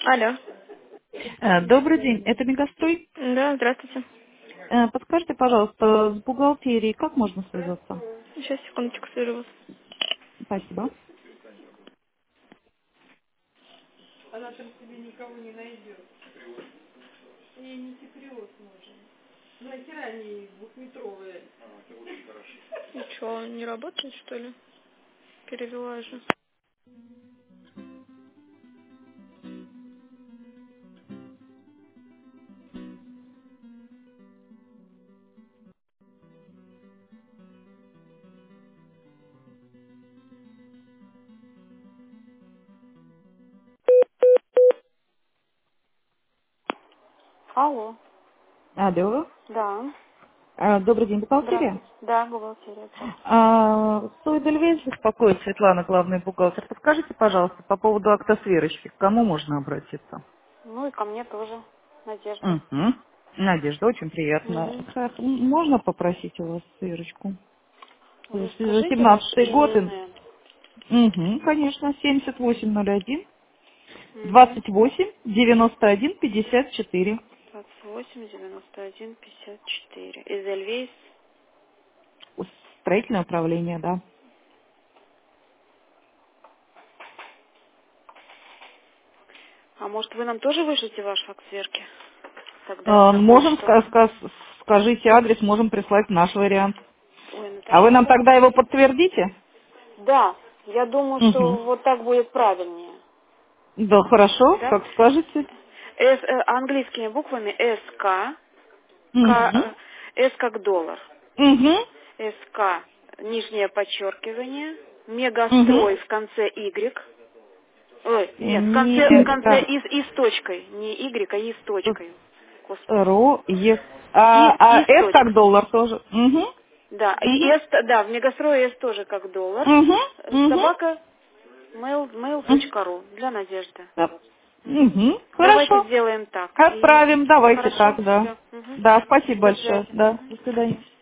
Алло. Добрый день, это Мегастрой. Да, здравствуйте. Подскажите, пожалуйста, с бухгалтерией как можно связаться? Сейчас, секундочку, свяжу вас. Спасибо. И что, не работает, что ли? Перевела же. Алло. Алло. Да. Добрый день, бухгалтерия. Здравствуйте. Да, бухгалтерия. Здравствуйте. Сойдельвейс беспокоит Светлана, главный бухгалтер. Подскажите, пожалуйста, по поводу акта сверочки, к кому можно обратиться? Ну и ко мне тоже. Надежда. Угу. Надежда, очень приятно. Угу. Так, можно попросить у вас сверочку? Вы скажите ваше 17-й год. ИНН. Угу, конечно, 7801 Угу. 28 91 54. 28 91 54. Из Эльвейс. Строительное управление, да. А может вы нам тоже вышлите ваш факт сверки? Тогда на Можем, почту. скажите адрес, можем прислать наш вариант. Ой, ну А тогда вы нам надо... тогда его подтвердите? Да, я думаю, Угу. что вот так будет правильнее. Да, хорошо, Да? как скажете. Английскими буквами СК, Угу. С как доллар, Угу. СК, нижнее подчеркивание, Угу. мегастрой в конце Y, ой, нет, в конце Мега И с точкой, не Y, а И с точкой, господи, ро е. И с С как точкой, доллар тоже. Угу. да, и Угу. S, да, в мегастрое S тоже как доллар, Угу. Угу. собака mail.ru для Надежды. Мгм. Угу. Давайте Хорошо. сделаем так. И Отправим, давайте хорошо, так, да. все. Да, спасибо До большое. связи. Да, Мгм. до свидания.